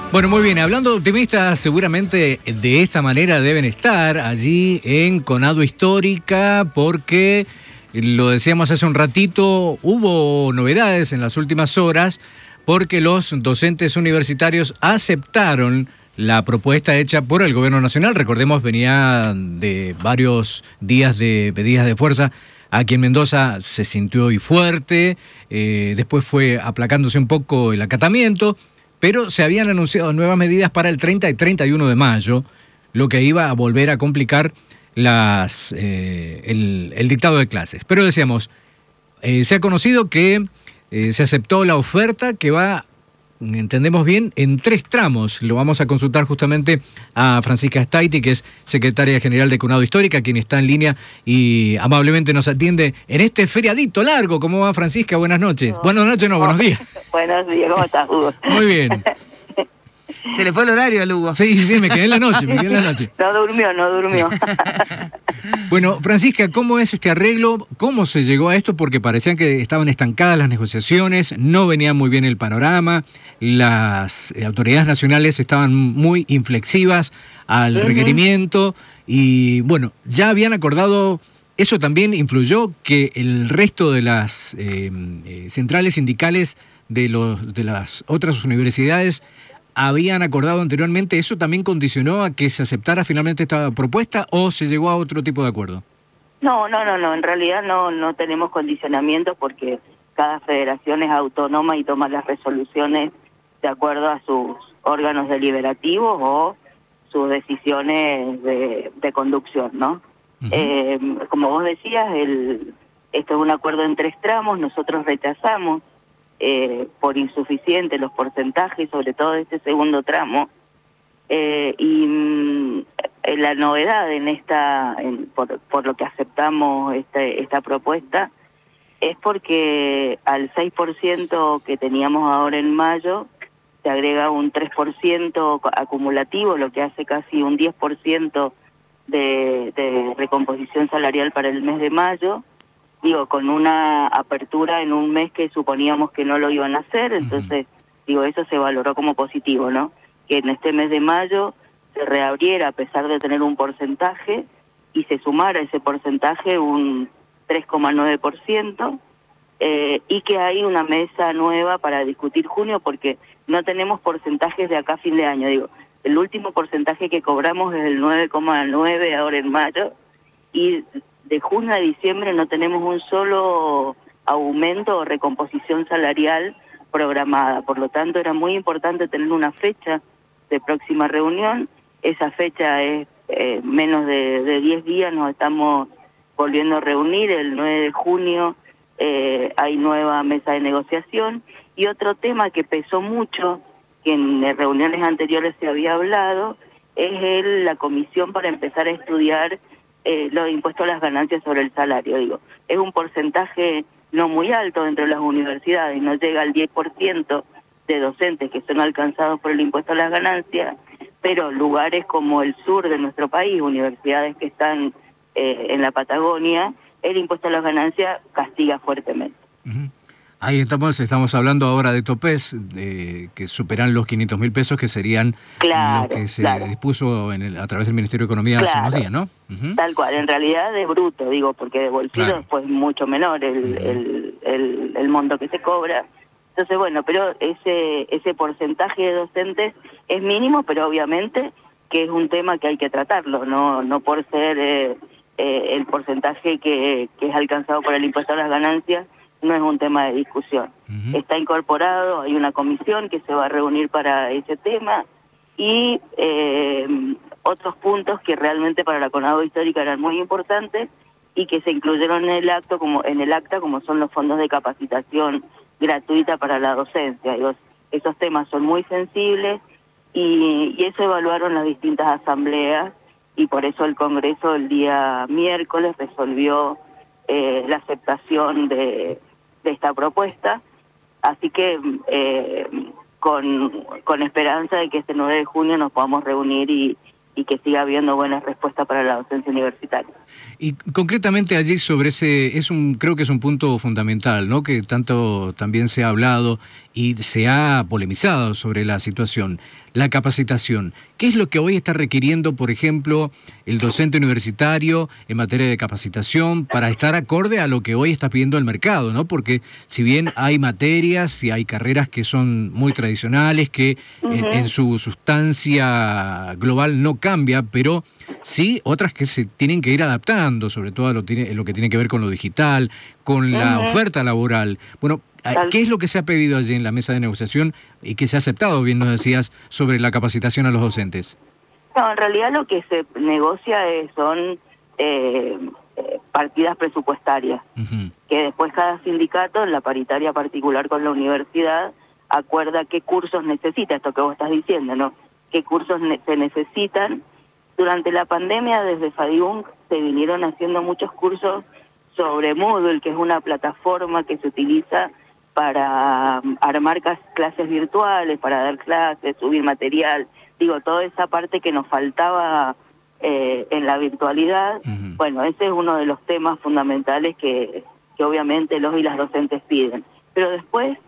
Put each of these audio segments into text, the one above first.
Bueno, muy bien. Hablando de optimistas, seguramente de esta manera deben estar allí en Conado Histórica, porque, lo decíamos hace un ratito, hubo novedades en las últimas horas, porque los docentes universitarios aceptaron la propuesta hecha por el Gobierno Nacional. Recordemos, venía de varios días de medidas de fuerza. Aquí en Mendoza se sintió hoy fuerte, después fue aplacándose un poco el acatamiento, pero se habían anunciado nuevas medidas para el 30 y 31 de mayo, lo que iba a volver a complicar el dictado de clases. Pero decíamos, se ha conocido que se aceptó la oferta que va, entendemos bien, en 3 tramos. Lo vamos a consultar justamente a Francisca Staiti, que es secretaria general de Conado Histórica, quien está en línea y amablemente nos atiende en este feriadito largo. ¿Cómo va, Francisca? Buenas noches. Buenas noches, no, buenos días. Buenos días, ¿cómo estás, Hugo? Muy bien. Se le fue el horario al Hugo. Sí, me quedé en la noche, No durmió. Sí. Bueno, Francisca, ¿cómo es este arreglo? ¿Cómo se llegó a esto? Porque parecían que estaban estancadas las negociaciones, no venía muy bien el panorama, las autoridades nacionales estaban muy inflexivas al requerimiento y, bueno, ya habían acordado. Eso también influyó que el resto de las centrales sindicales de las otras universidades habían acordado anteriormente. ¿Eso también condicionó a que se aceptara finalmente esta propuesta o se llegó a otro tipo de acuerdo? No, en realidad no tenemos condicionamientos porque cada federación es autónoma y toma las resoluciones de acuerdo a sus órganos deliberativos o sus decisiones de conducción, ¿no? Como vos decías, esto es un acuerdo en 3 tramos, nosotros rechazamos por insuficiente los porcentajes, sobre todo de este segundo tramo, y la novedad en por lo que aceptamos esta propuesta es porque al 6% que teníamos ahora en mayo se agrega un 3% acumulativo, lo que hace casi un 10% de recomposición salarial para el mes de mayo, con una apertura en un mes que suponíamos que no lo iban a hacer. Entonces, eso se valoró como positivo, ¿no? Que en este mes de mayo se reabriera a pesar de tener un porcentaje y se sumara ese porcentaje un 3,9%, y que hay una mesa nueva para discutir junio porque no tenemos porcentajes de acá a fin de año. El último porcentaje que cobramos es el 9,9 ahora en mayo, y de junio a diciembre no tenemos un solo aumento o recomposición salarial programada. Por lo tanto, era muy importante tener una fecha de próxima reunión. Esa fecha es menos de 10 días, nos estamos volviendo a reunir. El 9 de junio hay nueva mesa de negociación. Y otro tema que pesó mucho, que en reuniones anteriores se había hablado, es la comisión para empezar a estudiar los impuestos a las ganancias sobre el salario. Es un porcentaje no muy alto dentro de las universidades, no llega al 10% de docentes que son alcanzados por el impuesto a las ganancias, pero lugares como el sur de nuestro país, universidades que están en la Patagonia, el impuesto a las ganancias castiga fuertemente. Ahí estamos hablando ahora de topes que superan los 500.000 pesos, que serían lo que se dispuso a través del Ministerio de Economía hace unos días, ¿no? Tal cual, en realidad de bruto, porque de bolsillo pues mucho menor el monto que se cobra. Entonces, bueno, pero ese porcentaje de docentes es mínimo, pero obviamente que es un tema que hay que tratarlo, no por ser el porcentaje que es alcanzado por el impuesto a las ganancias, no es un tema de discusión. Está incorporado, hay una comisión que se va a reunir para ese tema y otros puntos que realmente para la Conado Histórica eran muy importantes y que se incluyeron en el acta, como son los fondos de capacitación gratuita para la docencia. Esos temas son muy sensibles y eso evaluaron las distintas asambleas, y por eso el Congreso el día miércoles resolvió la aceptación de esta propuesta, así que con esperanza de que este 9 de junio nos podamos reunir y que siga habiendo buenas respuestas para la docencia universitaria. Y concretamente allí sobre creo que es un punto fundamental, ¿no? Que tanto también se ha hablado y se ha polemizado sobre la situación. la capacitación. ¿Qué es lo que hoy está requiriendo, por ejemplo, el docente universitario en materia de capacitación para estar acorde a lo que hoy está pidiendo el mercado, ¿no? Porque si bien hay materias y hay carreras que son muy tradicionales, que en su sustancia global no cambia, pero sí otras que se tienen que ir adaptando, sobre todo a lo que tiene que ver con lo digital, con la oferta laboral. Bueno, ¿qué es lo que se ha pedido allí en la mesa de negociación y que se ha aceptado, bien nos decías, sobre la capacitación a los docentes? No, en realidad lo que se negocia son partidas presupuestarias, que después cada sindicato, en la paritaria particular con la universidad, acuerda qué cursos necesita, esto que vos estás diciendo, ¿no? Qué cursos se necesitan. Durante la pandemia, desde FADIUNC, se vinieron haciendo muchos cursos sobre Moodle, que es una plataforma que se utiliza para armar clases virtuales, para dar clases, subir material, digo, toda esa parte que nos faltaba en la virtualidad. Bueno, ese es uno de los temas fundamentales que obviamente los y las docentes piden. Pero después,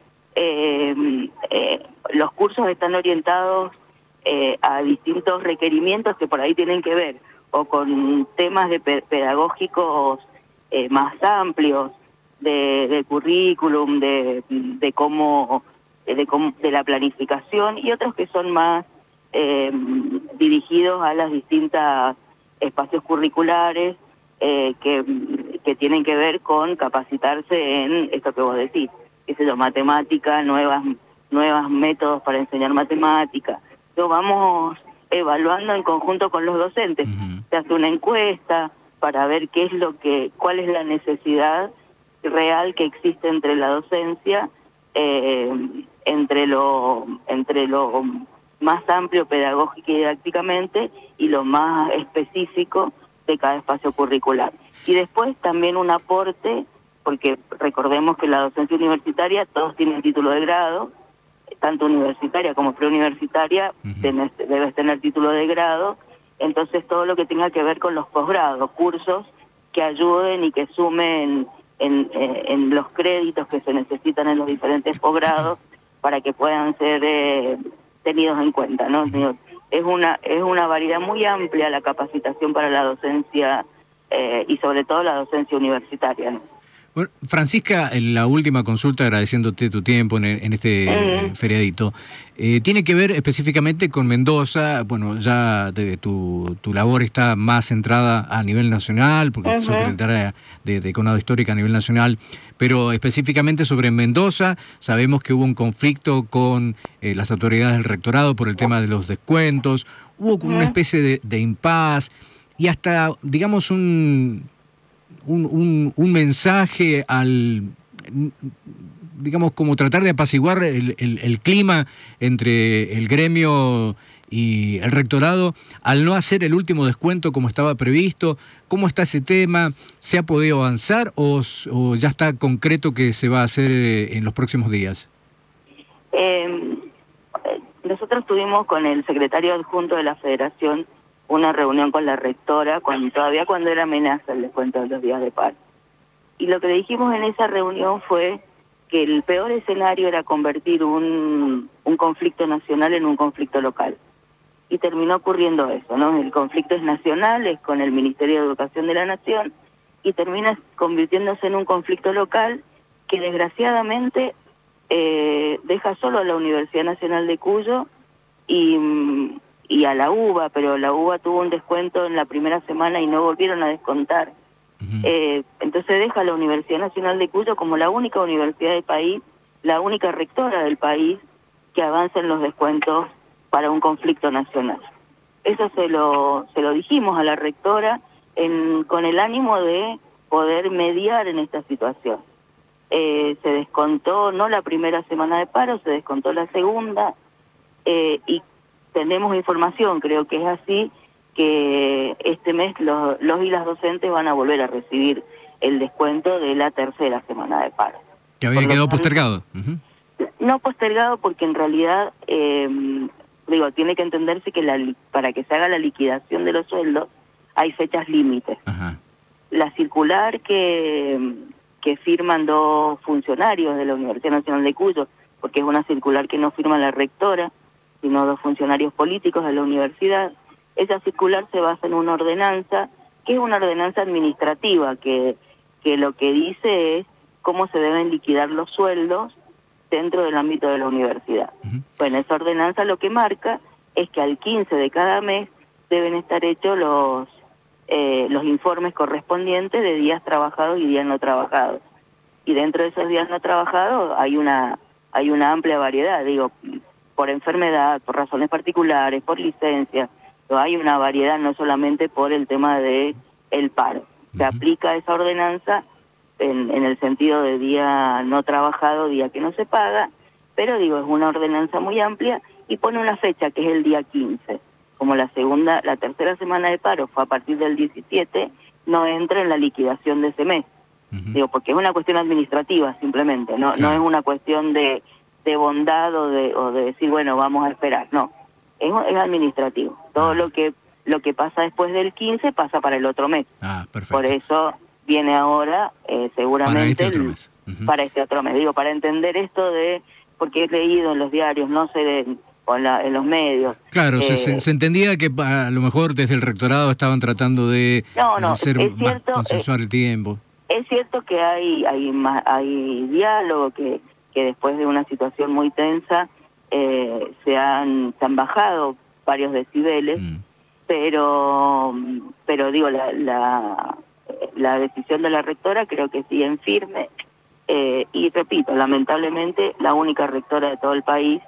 los cursos están orientados a distintos requerimientos que por ahí tienen que ver o con temas de pedagógicos más amplios de currículum, de cómo de la planificación, y otros que son más dirigidos a las distintas espacios curriculares que tienen que ver con capacitarse en esto que vos decís, qué sé yo, matemática, nuevas métodos para enseñar matemática. Lo vamos evaluando en conjunto con los docentes. Se hace una encuesta para ver cuál es la necesidad real que existe entre la docencia, entre lo más amplio pedagógico y didácticamente y lo más específico de cada espacio curricular. Y después también un aporte, porque recordemos que la docencia universitaria, todos tienen título de grado, tanto universitaria como preuniversitaria, debes tener título de grado. Entonces todo lo que tenga que ver con los posgrados, cursos que ayuden y que sumen en los créditos que se necesitan en los diferentes posgrados para que puedan ser tenidos en cuenta, ¿no? Es una variedad muy amplia la capacitación para la docencia y sobre todo la docencia universitaria, ¿no? Bueno, Francisca, la última consulta, agradeciéndote tu tiempo en este feriadito, tiene que ver específicamente con Mendoza. Bueno, ya tu labor está más centrada a nivel nacional, porque sos secretaria de Conado Histórica a nivel nacional, pero específicamente sobre Mendoza, sabemos que hubo un conflicto con las autoridades del rectorado por el tema de los descuentos, hubo como una especie de impas y hasta, digamos, un mensaje digamos, como tratar de apaciguar el clima entre el gremio y el rectorado al no hacer el último descuento como estaba previsto. ¿Cómo está ese tema? ¿Se ha podido avanzar o ya está concreto que se va a hacer en los próximos días? Nosotros tuvimos con el secretario adjunto de la Federación una reunión con la rectora, todavía cuando era amenaza el descuento de los días de paro. Y lo que le dijimos en esa reunión fue que el peor escenario era convertir un conflicto nacional en un conflicto local. Y terminó ocurriendo eso, ¿no? El conflicto es nacional, es con el Ministerio de Educación de la Nación, y termina convirtiéndose en un conflicto local que desgraciadamente deja solo a la Universidad Nacional de Cuyo y a la UBA, pero la UBA tuvo un descuento en la primera semana y no volvieron a descontar. Entonces deja a la Universidad Nacional de Cuyo como la única universidad del país, la única rectora del país que avanza en los descuentos para un conflicto nacional. Eso se lo dijimos a la rectora con el ánimo de poder mediar en esta situación. Se descontó no la primera semana de paro, se descontó la segunda, y tenemos información, creo que es así, que este mes los y las docentes van a volver a recibir el descuento de la tercera semana de paro. Que había quedado postergado. No postergado porque en realidad, tiene que entenderse que para que se haga la liquidación de los sueldos hay fechas límites. La circular que firman dos funcionarios de la Universidad Nacional de Cuyo, porque es una circular que no firma la rectora, sino 2 funcionarios políticos de la universidad. Esa circular se basa en una ordenanza, que es una ordenanza administrativa, que lo que dice es cómo se deben liquidar los sueldos dentro del ámbito de la universidad. Bueno, esa ordenanza lo que marca es que al 15 de cada mes deben estar hechos los informes correspondientes de días trabajados y días no trabajados. Y dentro de esos días no trabajados hay una amplia variedad, digo, por enfermedad, por razones particulares, por licencia. Hay una variedad, no solamente por el tema de el paro. Se aplica esa ordenanza en el sentido de día no trabajado, día que no se paga, pero digo, es una ordenanza muy amplia y pone una fecha que es el día 15. Como la tercera semana de paro fue a partir del 17, no entra en la liquidación de ese mes. Digo, porque es una cuestión administrativa simplemente, no es una cuestión de bondad o de decir, bueno, vamos a esperar, no. Es administrativo. Todo lo que pasa después del 15 pasa para el otro mes. Perfecto. Por eso viene ahora seguramente para este otro mes. Digo, para entender esto porque he leído en los diarios, no sé, en los medios. Claro, se entendía que a lo mejor desde el rectorado estaban tratando de hacer más consensuar el tiempo. Es cierto que hay diálogo, que después de una situación muy tensa se han bajado varios decibeles, pero digo, la decisión de la rectora creo que sigue en firme, y repito, lamentablemente la única rectora de todo el país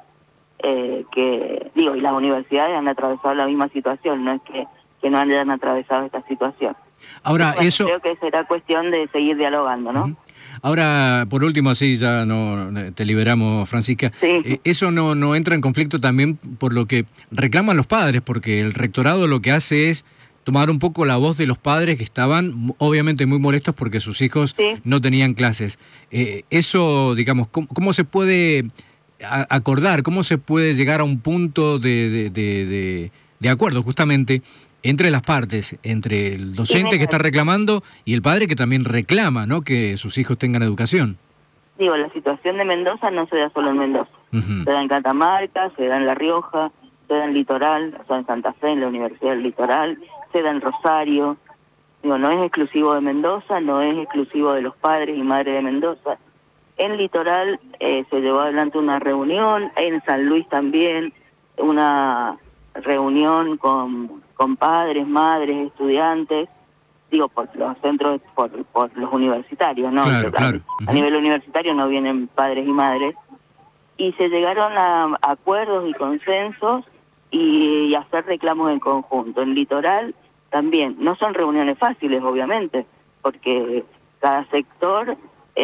y las universidades han atravesado la misma situación, no es que no hayan atravesado esta situación. Ahora, eso creo que será cuestión de seguir dialogando, ¿no? Ahora, por último, así ya no te liberamos, Francisca. Sí. Eso no entra en conflicto también por lo que reclaman los padres, porque el rectorado lo que hace es tomar un poco la voz de los padres que estaban obviamente muy molestos porque sus hijos no tenían clases. Eso, digamos, ¿cómo se puede acordar, cómo se puede llegar a un punto de acuerdo justamente entre las partes, entre el docente que está reclamando y el padre que también reclama, ¿no?, que sus hijos tengan educación? Digo, la situación de Mendoza no se da solo en Mendoza. Se da en Catamarca, se da en La Rioja, se da en Litoral, o sea, en Santa Fe, en la Universidad del Litoral, se da en Rosario. Digo, no es exclusivo de Mendoza, no es exclusivo de los padres y madres de Mendoza. En Litoral se llevó adelante una reunión, en San Luis también, una reunión con padres, madres, estudiantes, digo, por los centros, por los universitarios, ¿no? Claro. A nivel universitario no vienen padres y madres, y se llegaron a acuerdos y consensos y hacer reclamos en conjunto. En Litoral también, no son reuniones fáciles, obviamente, porque cada sector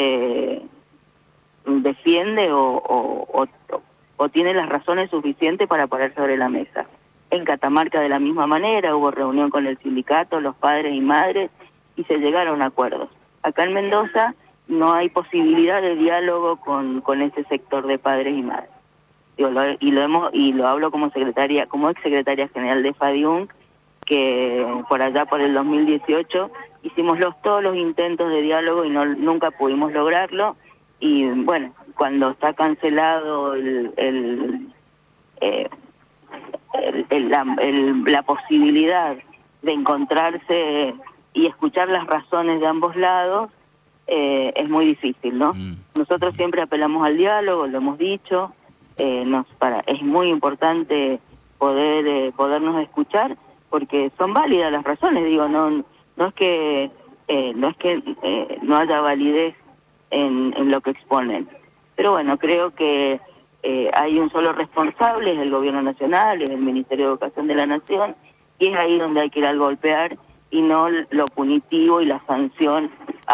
defiende o tiene las razones suficientes para poner sobre la mesa. En Catamarca de la misma manera, hubo reunión con el sindicato, los padres y madres, y se llegaron a acuerdos. Acá en Mendoza no hay posibilidad de diálogo con ese sector de padres y madres. Digo, lo hablo como ex secretaria general de FADIUNC, que por allá por el 2018 hicimos todos los intentos de diálogo y nunca pudimos lograrlo. Y bueno, cuando está cancelado la posibilidad de encontrarse y escuchar las razones de ambos lados, es muy difícil, ¿no? Nosotros siempre apelamos al diálogo, lo hemos dicho, es muy importante podernos escuchar, porque son válidas las razones, digo, no es que no haya validez en lo que exponen. Pero bueno, creo que hay un solo responsable, es el Gobierno Nacional, es el Ministerio de Educación de la Nación, y es ahí donde hay que ir al golpear y no lo punitivo y la sanción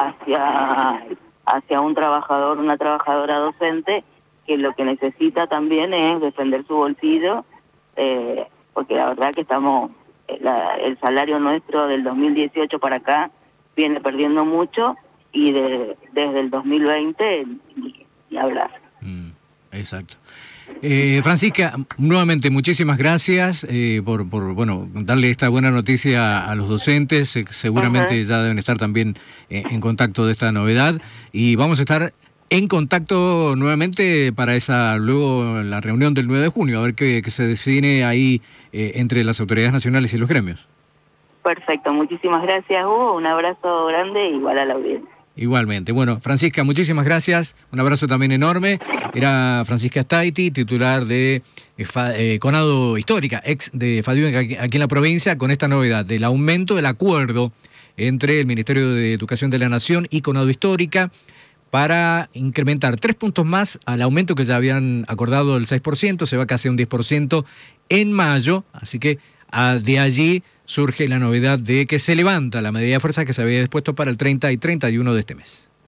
hacia un trabajador, una trabajadora docente, que lo que necesita también es defender su bolsillo, porque la verdad que el salario nuestro del 2018 para acá viene perdiendo mucho, y desde el 2020 ni hablar. Exacto. Francisca, nuevamente muchísimas gracias por darle esta buena noticia a los docentes. Seguramente ya deben estar también en contacto de esta novedad, y vamos a estar En contacto nuevamente para luego la reunión del 9 de junio, a ver qué se define ahí entre las autoridades nacionales y los gremios. Perfecto, muchísimas gracias, Hugo, un abrazo grande igual a la audiencia. Igualmente. Bueno, Francisca, muchísimas gracias. Un abrazo también enorme. Era Francisca Staiti, titular de Conado Histórica, ex de FADIUM aquí en la provincia, con esta novedad del aumento del acuerdo entre el Ministerio de Educación de la Nación y Conado Histórica para incrementar 3 puntos más al aumento que ya habían acordado del 6%, se va casi a un 10% en mayo, así que de allí surge la novedad de que se levanta la medida de fuerza que se había dispuesto para el 30 y 31 de este mes.